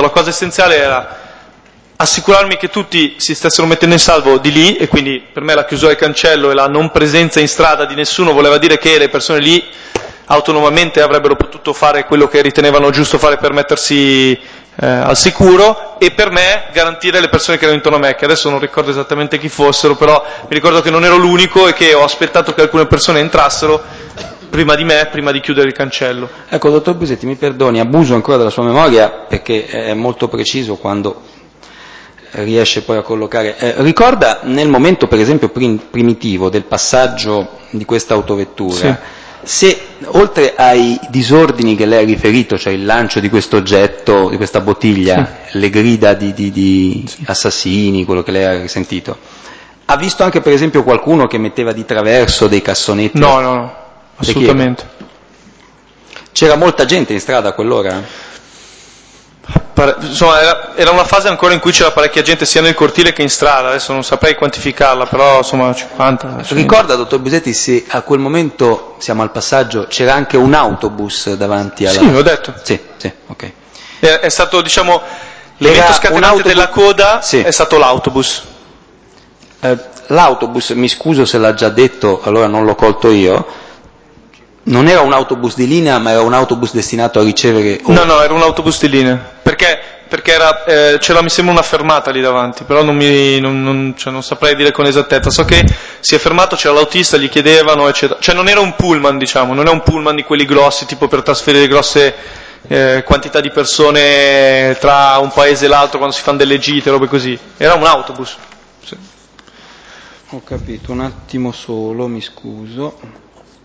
la cosa essenziale era assicurarmi che tutti si stessero mettendo in salvo di lì, e quindi per me la chiusura del cancello e la non presenza in strada di nessuno voleva dire che le persone lì autonomamente avrebbero potuto fare quello che ritenevano giusto fare per mettersi al sicuro, e per me garantire le persone che erano intorno a me, che adesso non ricordo esattamente chi fossero, però mi ricordo che non ero l'unico e che ho aspettato che alcune persone entrassero prima di me, prima di chiudere il cancello. Ecco, dottor Busetti, mi perdoni, abuso ancora della sua memoria perché è molto preciso quando riesce poi a collocare. Ricorda nel momento, per esempio, primitivo del passaggio di questa autovettura, sì, se oltre ai disordini che lei ha riferito, cioè il lancio di questo oggetto, di questa bottiglia, sì, le grida di sì, assassini, quello che lei ha risentito, ha visto anche per esempio qualcuno che metteva di traverso dei cassonetti? No, assolutamente. C'era molta gente in strada a quell'ora? Insomma, era una fase ancora in cui c'era parecchia gente sia nel cortile che in strada, adesso non saprei quantificarla, però insomma 50. Ricorda, dottor Busetti, se a quel momento, siamo al passaggio, c'era anche un autobus davanti alla... Sì, l'ho detto. Sì, ok. È stato, diciamo, l'evento scatenante della coda, sì, è stato l'autobus. L'autobus, mi scuso se l'ha già detto, allora non l'ho colto io, non era un autobus di linea, ma era un autobus destinato a ricevere... No, era un autobus di linea, perché era, c'era mi sembra una fermata lì davanti, però non saprei dire con esattezza, so che si è fermato, c'era l'autista, gli chiedevano, eccetera, cioè non era un pullman, diciamo, non è un pullman di quelli grossi, tipo per trasferire grosse quantità di persone tra un paese e l'altro quando si fanno delle gite, robe così, era un autobus. Sì. Ho capito, un attimo solo, mi scuso.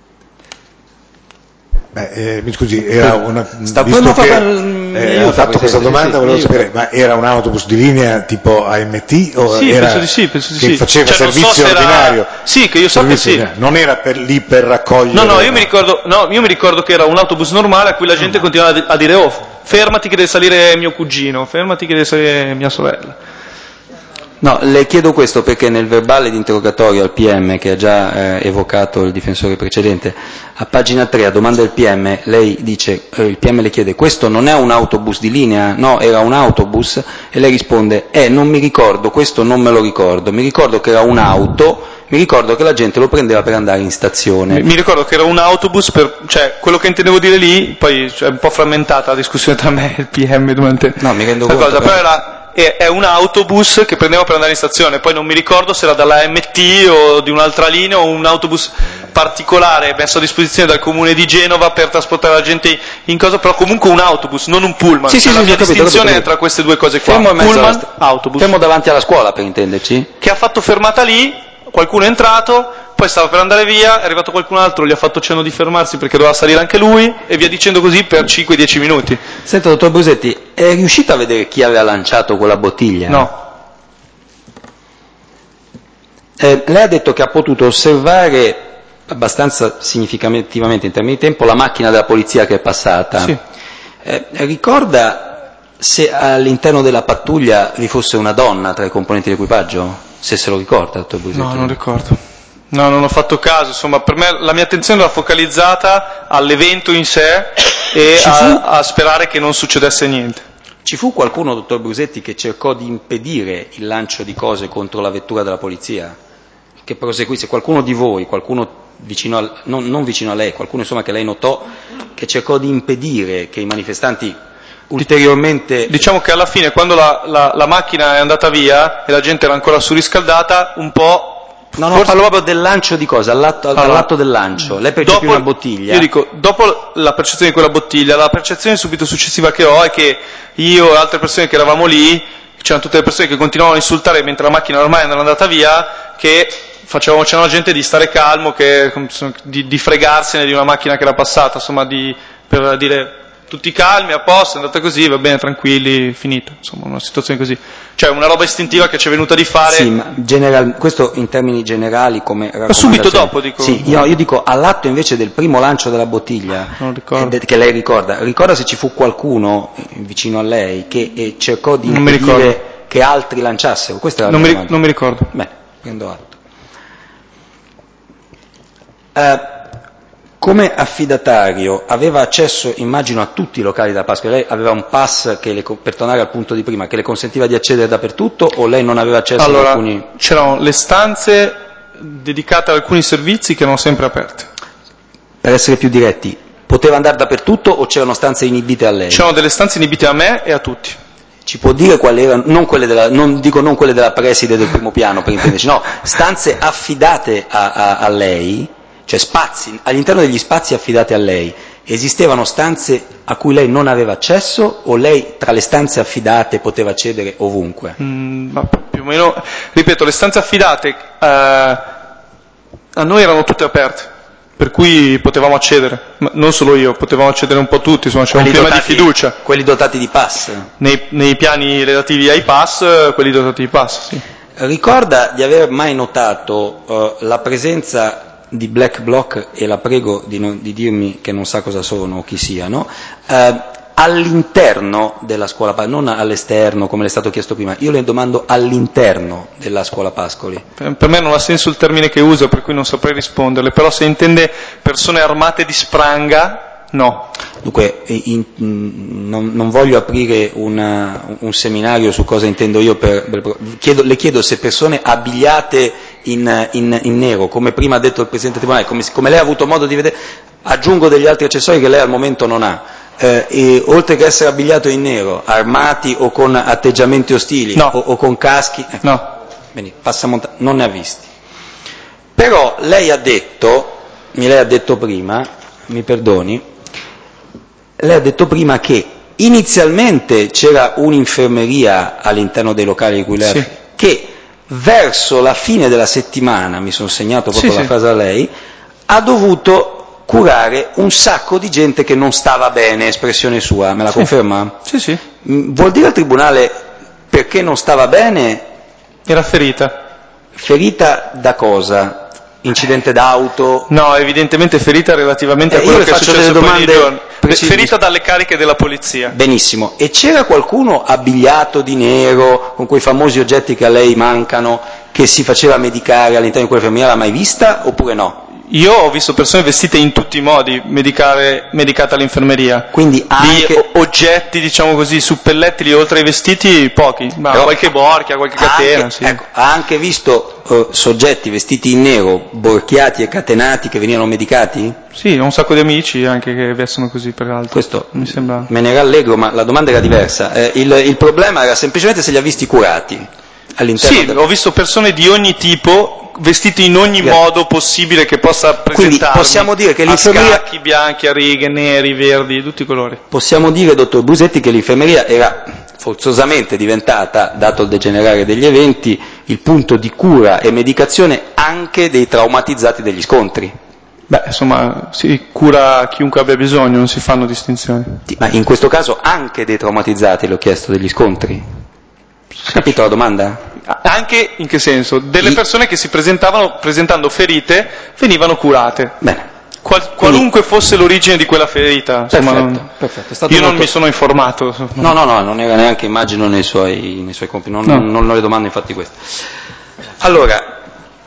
Mi scusi, era una... Visto che ho fatto questa domanda, volevo sapere, ma era un autobus di linea tipo AMT o sì, era penso di sì. Faceva servizio ordinario? Sì, che io sappia sì. Non era lì per raccogliere... No, io mi ricordo che era un autobus normale a cui la gente continuava a dire fermati che deve salire mio cugino, fermati che deve salire mia sorella. No, le chiedo questo perché nel verbale di interrogatorio al PM, che ha già evocato il difensore precedente, a pagina 3, a domanda del PM, lei dice, il PM le chiede, questo non è un autobus di linea? No, era un autobus? E lei risponde, non mi ricordo, questo non me lo ricordo, mi ricordo che era un'auto, mi ricordo che la gente lo prendeva per andare in stazione. Mi ricordo che era un autobus, cioè quello che intendevo dire lì, poi è un po' frammentata la discussione tra me e il PM durante no, mi rendo conto, cosa, però è un autobus che prendeva per andare in stazione, poi non mi ricordo se era dalla MT o di un'altra linea o un autobus particolare messo a disposizione dal comune di Genova per trasportare la gente in cosa, però comunque un autobus, non un pullman. Sì, la mia distinzione capito. è tra queste due cose qua, pullman, autobus. Fermo davanti alla scuola, per intenderci. Che ha fatto fermata lì, qualcuno è entrato, poi stava per andare via, è arrivato qualcun altro, gli ha fatto cenno di fermarsi perché doveva salire anche lui, e via dicendo così per 5-10 minuti. Senta, dottor Busetti, è riuscito a vedere chi aveva lanciato quella bottiglia? No. Lei ha detto che ha potuto osservare abbastanza significativamente in termini di tempo la macchina della polizia che è passata. Sì. Ricorda se all'interno della pattuglia vi fosse una donna tra i componenti dell'equipaggio? Se se lo ricorda, dottor Busetti? No, non ricordo. No, non ho fatto caso, insomma, per me la mia attenzione era focalizzata all'evento in sé e a sperare che non succedesse niente. Ci fu qualcuno, dottor Busetti, che cercò di impedire il lancio di cose contro la vettura della polizia? Che proseguisse, qualcuno di voi, qualcuno vicino non vicino a lei, qualcuno insomma che lei notò, che cercò di impedire che i manifestanti ulteriormente... Diciamo che alla fine, quando la macchina è andata via e la gente era ancora surriscaldata, un po'... No, parlo proprio del lancio di cosa, all'atto del lancio. Lei percepì una bottiglia? Io dico, dopo la percezione di quella bottiglia, la percezione subito successiva che ho è che io e altre persone che eravamo lì, c'erano tutte le persone che continuavano a insultare mentre la macchina ormai era andata via, che c'era la gente di stare calmo, di fregarsene di una macchina che era passata, insomma, per dire tutti calmi, a posto, è andata così, va bene, tranquilli, finito, insomma, una situazione così. Cioè una roba istintiva che ci è venuta di fare. Sì, ma questo in termini generali come raccomandazione. Subito dopo, dico. Sì, io dico all'atto invece del primo lancio della bottiglia, non ricordo. Che lei ricorda se ci fu qualcuno vicino a lei che cercò di impedire che altri lanciassero. Questa è la mia domanda. Non mi ricordo. Beh, prendo atto. come affidatario aveva accesso, immagino, a tutti i locali della Pascoli? Lei aveva un pass che per tornare al punto di prima, che le consentiva di accedere dappertutto, o lei non aveva accesso ad alcuni? C'erano le stanze dedicate ad alcuni servizi che erano sempre aperte. Per essere più diretti, poteva andare dappertutto o c'erano stanze inibite a lei? C'erano delle stanze inibite a me e a tutti. Ci può dire quali erano, non quelle della preside del primo piano, per intenderci, no, stanze affidate a lei, cioè spazi, all'interno degli spazi affidati a lei, esistevano stanze a cui lei non aveva accesso, o lei tra le stanze affidate poteva accedere ovunque? Ma più o meno, ripeto, le stanze affidate a noi erano tutte aperte, per cui potevamo accedere, ma non solo io, potevamo accedere un po' tutti, insomma c'era un clima di fiducia. Quelli dotati di pass? Nei piani relativi ai pass, quelli dotati di pass, sì. Ricorda di aver mai notato la presenza di Black Bloc, e la prego di dirmi che non sa cosa sono o chi siano, all'interno della scuola Pascoli, non all'esterno come le è stato chiesto prima, io le domando all'interno della scuola Pascoli. Per me non ha senso il termine che usa, per cui non saprei risponderle, però se intende persone armate di spranga, no. Dunque, non voglio aprire un seminario su cosa intendo io le chiedo se persone abbigliate in nero, come prima ha detto il Presidente del Tribunale, come lei ha avuto modo di vedere, aggiungo degli altri accessori che lei al momento non ha, e oltre che essere abbigliato in nero, armati o con atteggiamenti ostili, no. o con caschi, no. Bene, non ne ha visti. Però lei ha detto prima, mi perdoni, lei ha detto prima che inizialmente c'era un'infermeria all'interno dei locali di cui lei sì. Che verso la fine della settimana, mi sono segnato proprio la frase a lei, ha dovuto curare un sacco di gente che non stava bene, espressione sua, me la conferma? Sì. Vuol dire al Tribunale perché non stava bene? Era ferita. Ferita da cosa? Incidente d'auto? No, evidentemente ferita relativamente a quello che è successo poi nei giorni. Ferita dalle cariche della polizia. Benissimo. E c'era qualcuno abbigliato di nero, con quei famosi oggetti che a lei mancano, che si faceva medicare all'interno di quell'infermeria? L'ha mai vista oppure no? Io ho visto persone vestite in tutti i modi, medicate all'infermeria. Quindi anche oggetti, diciamo così, suppellettili oltre ai vestiti, pochi. Ma qualche borchia, qualche catena. Sì. Ecco, ha anche visto soggetti vestiti in nero, borchiati e catenati, che venivano medicati? Sì, ho un sacco di amici anche che vestono così, peraltro. Questo mi sembra. Me ne rallegro, ma la domanda era diversa. Il problema era semplicemente se li ha visti curati all'interno. Sì, ho visto persone di ogni tipo, vestiti in ogni modo possibile che possa presentarmi. Quindi possiamo dire che l'infermeria, a scacchi, bianchi, a righe, neri, verdi, di tutti i colori. Possiamo dire, dottor Busetti, che l'infermeria era forzosamente diventata, dato il degenerare degli eventi, il punto di cura e medicazione anche dei traumatizzati degli scontri. Beh, insomma, si cura chiunque abbia bisogno, non si fanno distinzioni. Ma in questo caso anche dei traumatizzati, le ho chiesto, degli scontri? Capito la domanda? Anche in che senso? Delle persone che si presentando ferite, venivano curate. Bene. Qualunque fosse l'origine di quella ferita. Insomma, perfetto. Io non mi sono informato. No, non era neanche, immagino, nei suoi compiti. Non le domando infatti questo. Allora,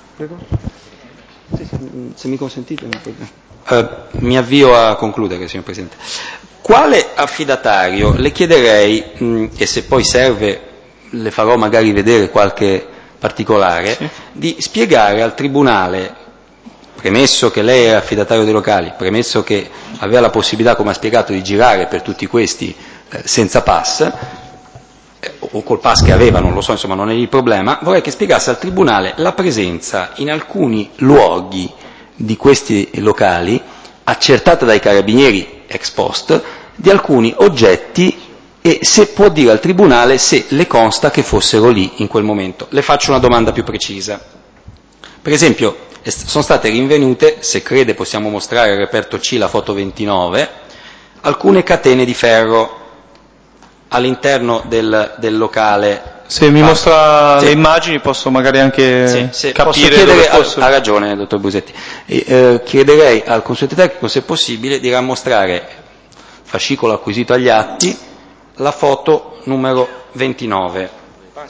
se mi consentite, mi avvio a concludere, signor Presidente. Quale affidatario le chiederei, e se poi serve le farò magari vedere qualche particolare, di spiegare al Tribunale, premesso che lei è affidatario dei locali, premesso che aveva la possibilità, come ha spiegato, di girare per tutti questi senza pass, o col pass che aveva, non lo so, insomma non è il problema, vorrei che spiegasse al Tribunale la presenza in alcuni luoghi di questi locali, accertata dai carabinieri ex post, di alcuni oggetti, e se può dire al Tribunale se le consta che fossero lì in quel momento. Le faccio una domanda più precisa. Per esempio, sono state rinvenute, se crede possiamo mostrare al reperto C la foto 29, alcune catene di ferro all'interno del locale. Se mi mostra le immagini posso magari anche capire dove fosse. Ha ragione, dottor Busetti. Chiederei al consulente tecnico, se possibile, di rammostrare, fascicolo acquisito agli atti, la foto numero 29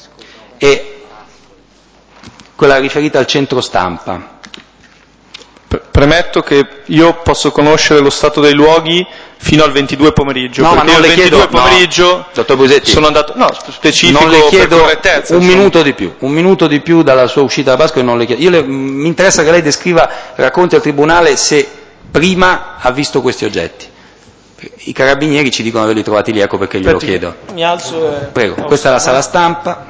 e quella riferita al centro stampa. Premetto che io posso conoscere lo stato dei luoghi fino al 22 pomeriggio. No, ma non le chiedo, pomeriggio dottor Busetti, sono andato, specifico, non le chiedo per correttezza. un minuto di più dalla sua uscita da Pasqua e non le chiedo. Mi interessa che lei racconti al Tribunale se prima ha visto questi oggetti. I carabinieri ci dicono di averli trovati lì, ecco perché glielo chiedo. Mi alzo e... Prego, questa è la sala stampa.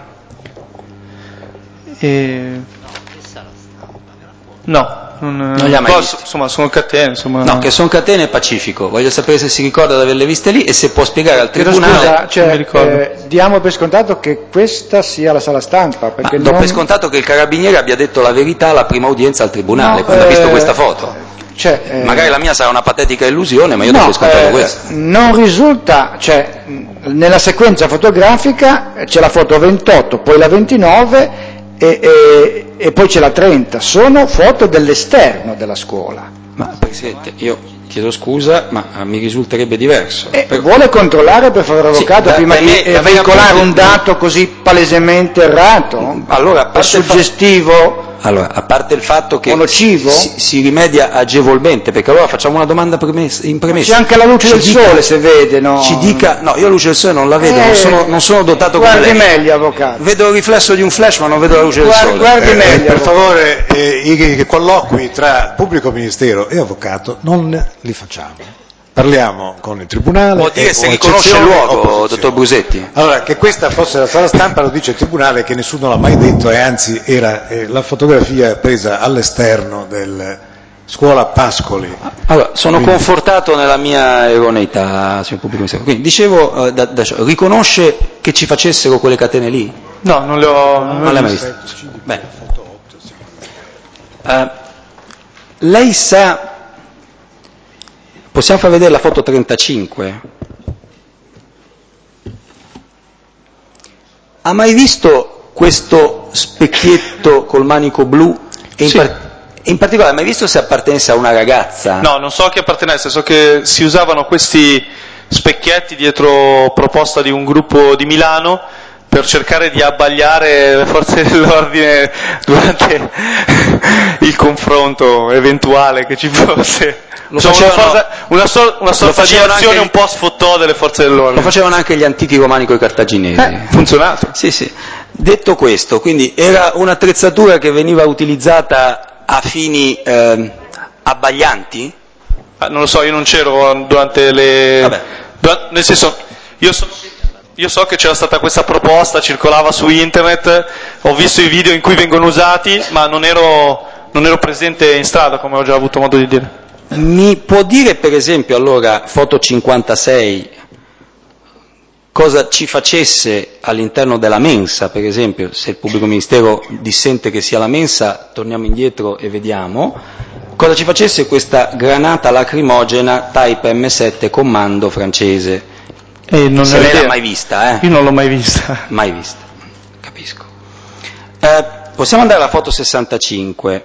No, non li ha mai visti. Insomma, sono catene. Insomma. No, che sono catene è pacifico. Voglio sapere se si ricorda di averle viste lì e se può spiegare al Tribunale. Scusa, diamo per scontato che questa sia la sala stampa. Perché do per scontato che il carabiniere abbia detto la verità alla prima udienza al Tribunale, quando ha visto questa foto. Magari la mia sarà una patetica illusione, ma io do per scontato questo. Non risulta, nella sequenza fotografica c'è la foto 28, poi la 29 e poi c'è la 30, sono foto dell'esterno della scuola. Ma Presidente, io chiedo scusa, ma mi risulterebbe diverso. Vuole controllare per favore, avvocato, prima di veicolare un dato così palesemente errato? Allora, è suggestivo? Allora, a parte il fatto che nocivo? Si rimedia agevolmente, perché allora facciamo una domanda in premessa. C'è anche la luce del sole, se vede, no? Ci dica, no, io la luce del sole non la vedo, non sono dotato come lei. Guardi meglio, avvocato. Vedo il riflesso di un flash, ma non vedo la luce del sole. Guardi meglio. Per favore, i colloqui tra pubblico ministero e avvocato non li facciamo. Parliamo con il Tribunale. Vuol dire se riconosce il luogo, dottor Busetti? Allora, che questa fosse la sala stampa lo dice il Tribunale, che nessuno l'ha mai detto, e anzi era la fotografia presa all'esterno del scuola Pascoli. Allora, sono confortato nella mia erroneità, signor pubblico ministero. Quindi, dicevo, riconosce che ci facessero quelle catene lì? No, non le ho mai viste. Bene. Lei sa... Possiamo far vedere la foto 35? Ha mai visto questo specchietto col manico blu? E in particolare, ha mai visto se appartenesse a una ragazza? No, non so che appartenesse, so che si usavano questi specchietti dietro proposta di un gruppo di Milano per cercare di abbagliare le forze dell'ordine durante il confronto eventuale che ci fosse. Una sorta di azione un po' sfottò delle forze dell'ordine. Lo facevano anche gli antichi romani coi cartaginesi. Funzionato. Sì. Detto questo, quindi era un'attrezzatura che veniva utilizzata a fini abbaglianti? Non lo so, io non c'ero durante le... nel senso, io so che c'era stata questa proposta, circolava su internet, ho visto i video in cui vengono usati, ma non ero presente in strada, come ho già avuto modo di dire. Mi può dire, per esempio, allora, foto 56, cosa ci facesse all'interno della mensa, per esempio, se il pubblico ministero dissente che sia la mensa, torniamo indietro e vediamo, cosa ci facesse questa granata lacrimogena Type M7 Commando francese. Non se lei l'ha mai vista, Io non l'ho mai vista. Mai vista, capisco. Possiamo andare alla foto 65.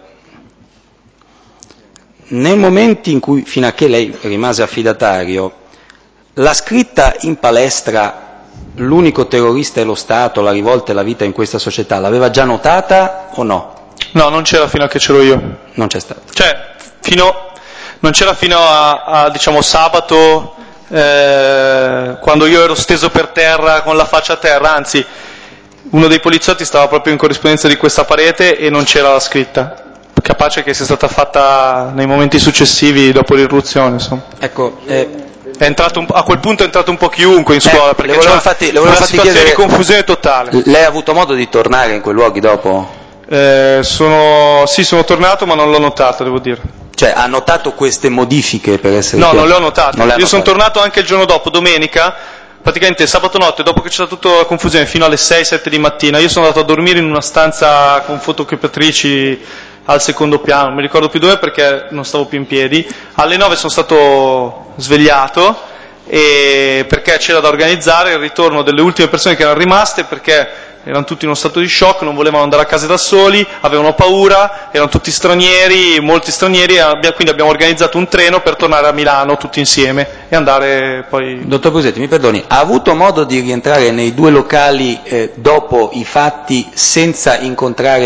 Nel momento in cui, fino a che lei rimase affidatario, la scritta in palestra "l'unico terrorista è lo Stato, la rivolta e la vita in questa società", l'aveva già notata o no? No, non c'era fino a che c'ero io. Non c'è stata. Non c'era fino a diciamo sabato, quando io ero steso per terra con la faccia a terra, anzi uno dei poliziotti stava proprio in corrispondenza di questa parete e non c'era la scritta. Capace che sia stata fatta nei momenti successivi dopo l'irruzione, insomma. Ecco, a quel punto è entrato un po' chiunque in scuola, perché c'era una situazione chiedere, di confusione totale. Lei ha avuto modo di tornare in quei luoghi dopo? Sono tornato, ma non l'ho notato, devo dire. Cioè, ha notato queste modifiche, per essere No, chiaro? non le ho notate. Io sono tornato anche il giorno dopo, domenica, praticamente sabato notte, dopo che c'era tutta la confusione, fino alle 6-7 di mattina, io sono andato a dormire in una stanza con fotocopiatrici al secondo piano, non mi ricordo più dove perché non stavo più in piedi. Alle 9 sono stato svegliato perché c'era da organizzare il ritorno delle ultime persone che erano rimaste, perché erano tutti in uno stato di shock, non volevano andare a casa da soli, avevano paura, erano tutti stranieri, molti stranieri, quindi abbiamo organizzato un treno per tornare a Milano tutti insieme e andare poi... Dottor Busetti, mi perdoni, ha avuto modo di rientrare nei due locali dopo i fatti senza incontrare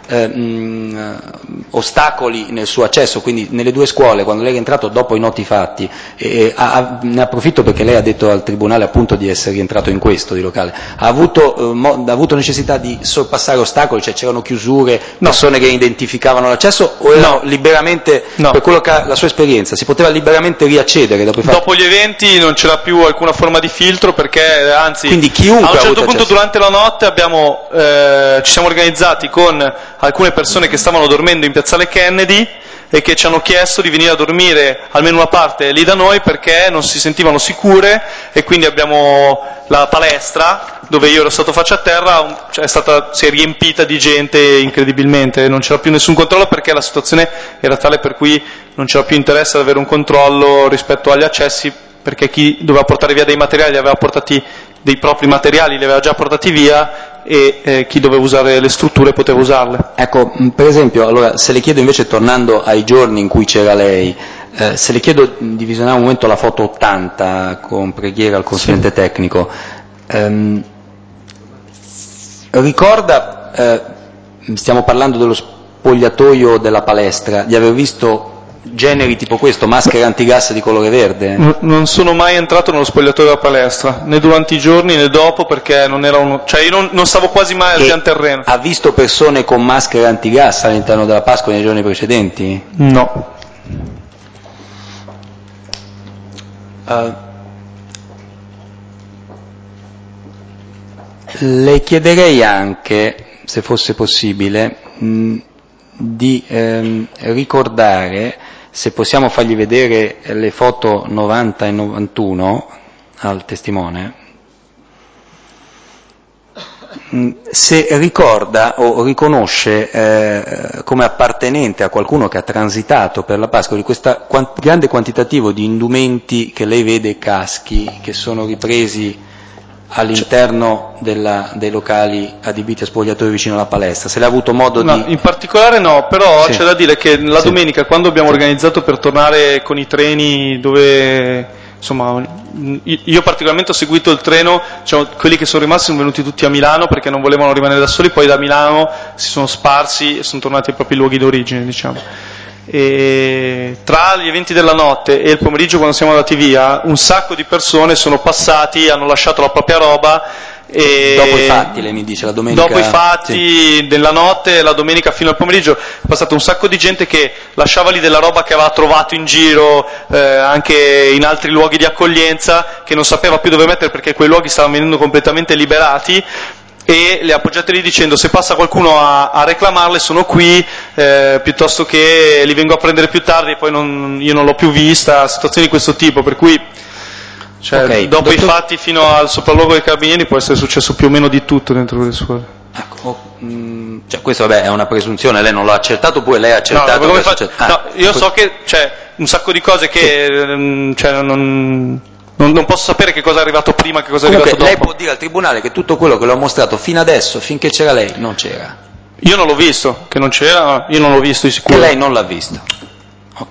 ostacoli nel suo accesso, quindi nelle due scuole, quando lei è entrato dopo i noti fatti, ne approfitto perché lei ha detto al Tribunale appunto di essere rientrato in questo di locale, ha avuto necessità di sorpassare ostacoli, cioè c'erano chiusure, persone che identificavano l'accesso, o era liberamente, per quello che ha la sua esperienza, si poteva liberamente riaccedere dopo i fatti? Dopo gli eventi non c'era più alcuna forma di filtro, perché anzi quindi chiunque a un certo punto accesso. durante la notte ci siamo organizzati con alcune persone che stavano dormendo in piazzale Kennedy e che ci hanno chiesto di venire a dormire almeno una parte lì da noi perché non si sentivano sicure, e quindi abbiamo la palestra dove io ero stato faccia a terra, si è riempita di gente incredibilmente, non c'era più nessun controllo perché la situazione era tale per cui non c'era più interesse ad avere un controllo rispetto agli accessi, perché chi doveva portare via dei materiali li aveva portati, dei propri materiali li aveva già portati via, e chi doveva usare le strutture poteva usarle. Ecco, per esempio, allora, se le chiedo invece, tornando ai giorni in cui c'era lei, se le chiedo di visionare un momento la foto 80 con preghiera al consulente tecnico, ricorda, stiamo parlando dello spogliatoio della palestra, di aver visto generi tipo questo, maschere antigas di colore verde? Non sono mai entrato nello spogliatoio della palestra, né durante i giorni né dopo, perché non era io non stavo quasi mai al pian terreno. Ha visto persone con maschere antigas all'interno della Pasqua nei giorni precedenti? No. Le chiederei anche, se fosse possibile, di ricordare, se possiamo fargli vedere le foto 90 e 91 al testimone, se ricorda o riconosce come appartenente a qualcuno che ha transitato per la Pasqua di questo grande quantitativo di indumenti che lei vede, caschi, che sono ripresi all'interno dei locali adibiti a spogliatoio vicino alla palestra, se l'ha avuto modo di... In particolare no, però c'è da dire che la domenica, quando abbiamo organizzato per tornare con i treni dove, insomma, io particolarmente ho seguito il treno, quelli che sono rimasti sono venuti tutti a Milano perché non volevano rimanere da soli, poi da Milano si sono sparsi e sono tornati ai propri luoghi d'origine, diciamo. E tra gli eventi della notte e il pomeriggio, quando siamo andati via, un sacco di persone sono passati, hanno lasciato la propria roba, e dopo i fatti, lei mi dice, la domenica, dopo i fatti della notte, la domenica fino al pomeriggio è passato un sacco di gente che lasciava lì della roba che aveva trovato in giro, anche in altri luoghi di accoglienza, che non sapeva più dove mettere perché quei luoghi stavano venendo completamente liberati, e le appoggiate lì dicendo: se passa qualcuno a reclamarle sono qui, piuttosto che li vengo a prendere più tardi, e poi io non l'ho più vista, situazioni di questo tipo, per cui dopo i fatti fino al sopralluogo dei carabinieri può essere successo più o meno di tutto dentro le scuole. Ecco, questo è una presunzione, lei non l'ha accertato, oppure lei ha accertato? Io so che c'è un sacco di cose che non posso sapere che cosa è arrivato prima, che cosa è arrivato dopo. Lei può dire al Tribunale che tutto quello che le ho mostrato fino adesso, finché c'era lei, non c'era? Io non l'ho visto, che non c'era, io non l'ho visto di sicuro. Che lei non l'ha visto? Ok.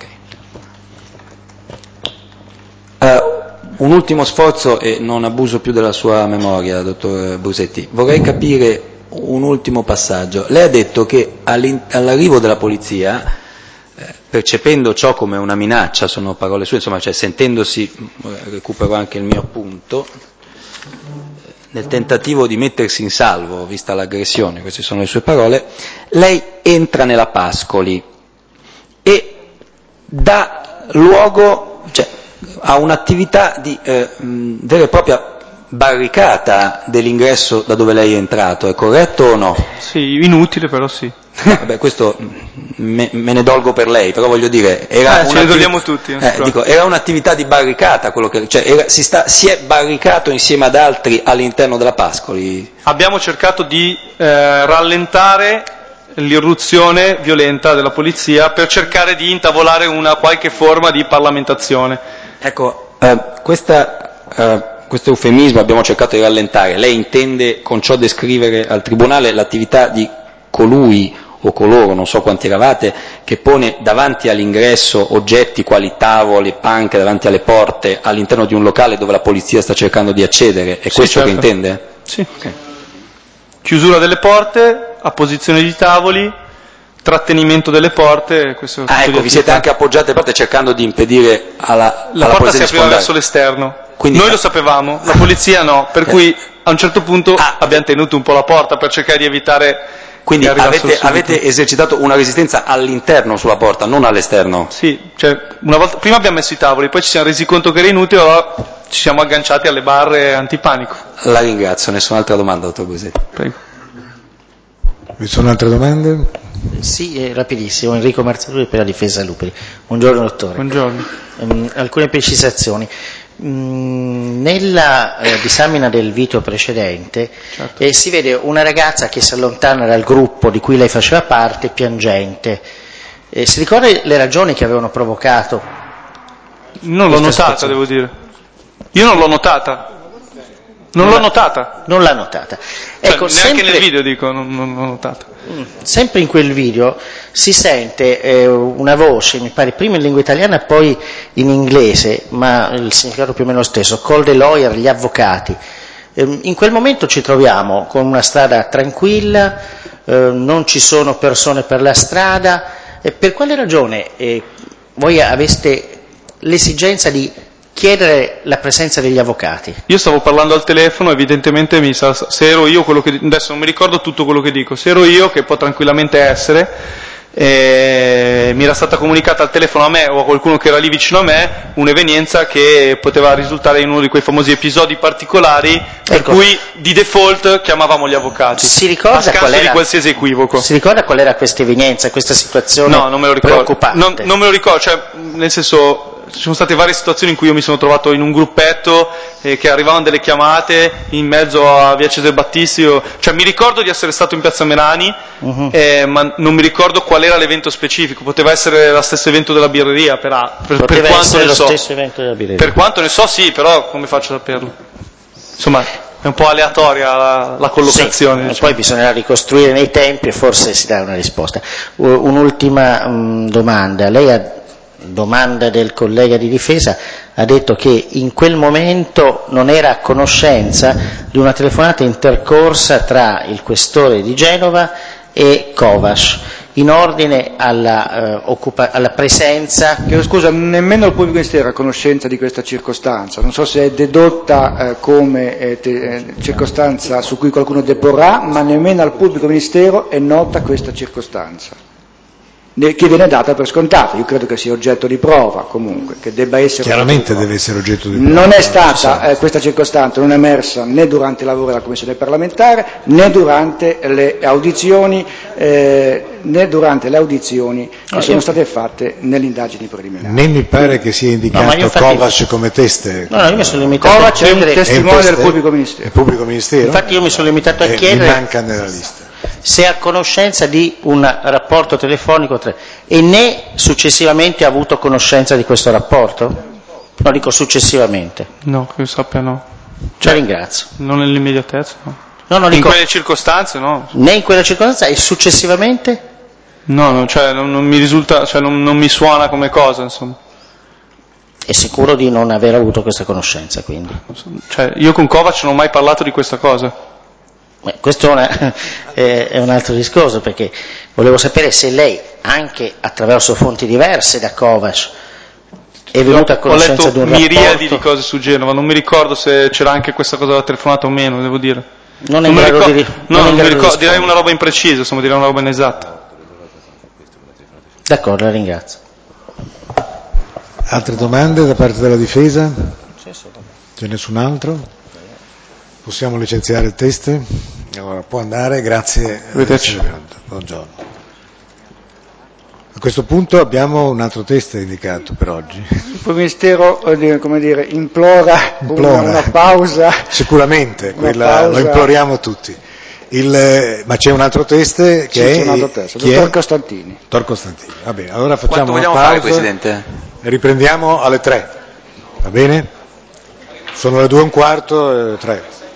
Un ultimo sforzo, e non abuso più della sua memoria, dottor Busetti. Vorrei capire un ultimo passaggio. Lei ha detto che all'arrivo della polizia, percependo ciò come una minaccia, sono parole sue, insomma, sentendosi, recupero anche il mio appunto, nel tentativo di mettersi in salvo, vista l'aggressione, queste sono le sue parole, lei entra nella Pascoli e dà luogo a un'attività di vera e propria barricata dell'ingresso da dove lei è entrato, è corretto o no? Sì, inutile però sì. Vabbè, questo me ne dolgo per lei, però voglio dire, ce ne togliamo tutti. Era un'attività di barricata, quello che, si è barricato insieme ad altri all'interno della Pascoli? Abbiamo cercato di rallentare l'irruzione violenta della polizia per cercare di intavolare una qualche forma di parlamentazione. Ecco, questo eufemismo abbiamo cercato di rallentare. Lei intende con ciò descrivere al Tribunale l'attività di colui o coloro, non so quanti eravate, che pone davanti all'ingresso oggetti quali tavoli, panche davanti alle porte all'interno di un locale dove la polizia sta cercando di accedere? È questo che intende? Sì. Okay. Chiusura delle porte, apposizione di tavoli, trattenimento delle porte. Questo ecco, vi siete anche appoggiati alle porte cercando di impedire alla porta polizia si di apriva sfondare. verso l'esterno. Quindi, noi lo sapevamo, la polizia no, per cui a un certo punto abbiamo tenuto un po' la porta per cercare di evitare. Quindi avete esercitato una resistenza all'interno sulla porta, non all'esterno? Sì, cioè prima abbiamo messo i tavoli, poi ci siamo resi conto che era inutile, allora ci siamo agganciati alle barre antipanico. La ringrazio, nessun'altra domanda, dottor Bosetti. Prego. Vi sono altre domande? Sì, rapidissimo, Enrico Marzaruri per la difesa Luperi. Buongiorno dottore. Buongiorno. Alcune precisazioni. Nella disamina del video precedente certo. Si vede una ragazza che si allontana dal gruppo di cui lei faceva parte piangente. Si ricorda le ragioni che avevano provocato? Non l'ho notata, devo dire. Io non l'ho notata. Non l'ho notata. Non l'ha notata. Cioè, Ecco, neanche sempre, nel video dico, non l'ho notata. Sempre in quel video si sente una voce, mi pare prima in lingua italiana e poi in inglese, ma il significato più o meno lo stesso, call the lawyer, gli avvocati. In quel momento ci troviamo con una strada tranquilla, non ci sono persone per la strada. Per quale ragione voi aveste l'esigenza di chiedere la presenza degli avvocati? Io stavo parlando al telefono, evidentemente se ero io quello che adesso non mi ricordo tutto quello che dico, se ero io, che può tranquillamente essere, mi era stata comunicata al telefono a me o a qualcuno che era lì vicino a me un'evenienza che poteva risultare in uno di quei famosi episodi particolari per cui di default chiamavamo gli avvocati. Si ricorda a scanso di qualsiasi equivoco. Si ricorda qual era questa evenienza, questa situazione? No, non me lo ricordo. Preoccupante? Non me lo ricordo, cioè nel senso ci sono state varie situazioni in cui io mi sono trovato in un gruppetto che arrivavano delle chiamate in mezzo a via Cesare Battisti, cioè mi ricordo di essere stato in piazza Merani, ma non mi ricordo qual era l'evento specifico, poteva essere lo stesso evento della birreria, per quanto ne so. Stesso evento della birreria. Per quanto ne so sì, però come faccio a saperlo? Insomma, è un po' aleatoria la collocazione. Sì, diciamo. Poi bisognerà ricostruire nei tempi e forse si dà una risposta. Un'ultima domanda. Lei domanda del collega di difesa, ha detto che in quel momento non era a conoscenza di una telefonata intercorsa tra il questore di Genova e Kovacs in ordine alla presenza. Scusa, nemmeno il pubblico ministero era a conoscenza di questa circostanza, non so se è dedotta come circostanza su cui qualcuno deporrà, ma nemmeno al pubblico ministero è nota questa circostanza, che viene data per scontata. Io credo che sia oggetto di prova comunque, che debba essere chiaramente deve essere oggetto di prova. Non è stata questa circostanza, non è emersa né durante i lavori della Commissione parlamentare né durante le audizioni che sono state fatte nelle indagini preliminari. Né mi pare che sia indicato Kovacs come teste. No, io mi sono limitato Kovacs è un testimone del pubblico ministero. Il pubblico ministero? Infatti io mi sono limitato a chiedere. Mi manca nella lista. Se è a conoscenza di un rapporto telefonico e né successivamente ha avuto conoscenza di questo rapporto? No, dico successivamente. No, che io sappia no. Cioè, ringrazio. Non nell'immediatezza, no. No, in quelle circostanze no. Né in quella circostanza e successivamente? No, cioè non mi risulta, cioè non mi suona come cosa, insomma. È sicuro di non aver avuto questa conoscenza, quindi? Cioè, io con Kovacs non ho mai parlato di questa cosa. Questo è un altro discorso, perché volevo sapere se lei, anche attraverso fonti diverse da Kovacs, è venuta a conoscenza di un rapporto. Ho letto miriadi di cose su Genova, non mi ricordo se c'era anche questa cosa della telefonata o meno, devo dire. Non mi ricordo, direi una roba imprecisa, insomma, direi una roba inesatta. D'accordo, la ringrazio. Altre domande da parte della difesa? C'è nessun altro? Possiamo licenziare il test? Allora, può andare, grazie. Buongiorno. A questo punto abbiamo un altro test indicato per oggi. Il Ministero, come dire, implora. Una pausa. Sicuramente, lo imploriamo tutti. Ma c'è un altro test che è... C'è un altro test, dottor Costantini. Dottor Costantini, va bene. Allora facciamo una pausa. Fare, Presidente? E riprendiamo alle 3, va bene? Sono le 2:15, 3.